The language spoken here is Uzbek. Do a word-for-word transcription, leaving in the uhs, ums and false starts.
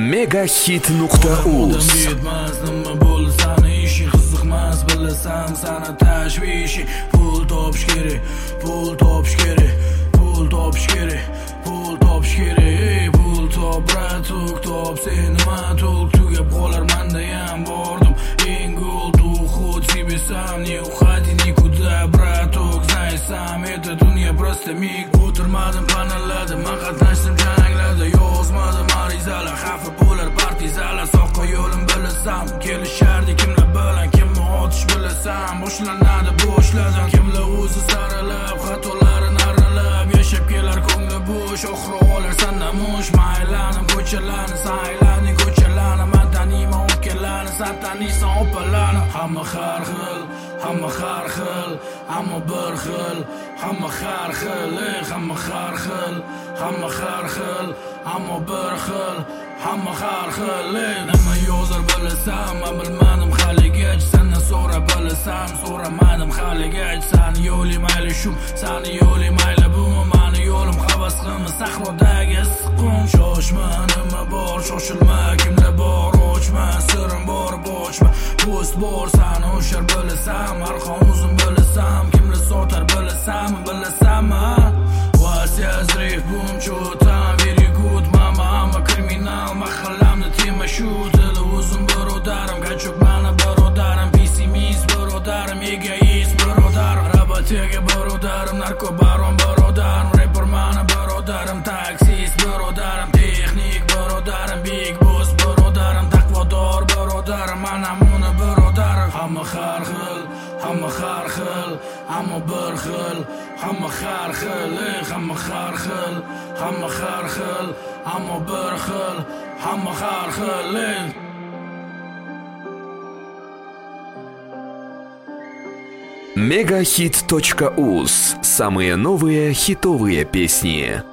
Megahit nuqta uz. Nima bo'lsani ishing qiziqmas bilasan sana tashvishi pul topish kerak pul topish kerak pul topish kerak pul topish kerak pul top bratuk top sen nima tok tugab qolar mendayam bordim eng go'l хоть себе сам не уходи никуда браток знай сам это dunyo просто mig o'tirmadim panallarda man qatnashdim janglarda yozmadim arizalar xafa bo'lar partizalar soqqa yo'lim bilasam kelishardi kimlar bilan kimni otish bilasam boshlanadi boshladim kimlar o'zi saralab xatolarini arralab yashab kelar ko'ngli bo'sh oxiri olar sandan mush maylanim ko'chalarni saylaning ko'chalarni man taniyman o'tganlarni san taniysan opalarni hamma har xil hamma har xil ammo bir xil hamma har xil hamma har xil hamma har xil ammo bir xil hamma har xil nima yozar bilasam man bilmadim haligacha sendan so'ra bilasam so'ramadim haligacha sani yo'ling mayli shum sani yo'ling mayli bu mani yo'lim havas qilma sahrodagi issiq qum shoshma nima bor shoshilma kimlar bor ochma sirim bor ochma po'st bor sani o'shar bilasam arqon uzun bilasam kimlar sotar bilasam bilasammi Vasya zrif bum cho'tan very good mama hamma kriminal mahallamni tema shu dili uzun birodarim gachuk mani birodarim pessimist birodarim egoist birodarim rabatega birodarim narkobaron birodarim rapper mani birodarim taksist birodarim texnik birodarim big boss birodarim taqvodor birodarim mana muni birodarim hamma har xil hamma har xil ammo bir xil hamma har xil hamma har xil hamma har xil ammo bir xil hamma har xil Megahit точка уз. Самые новые хитовые песни.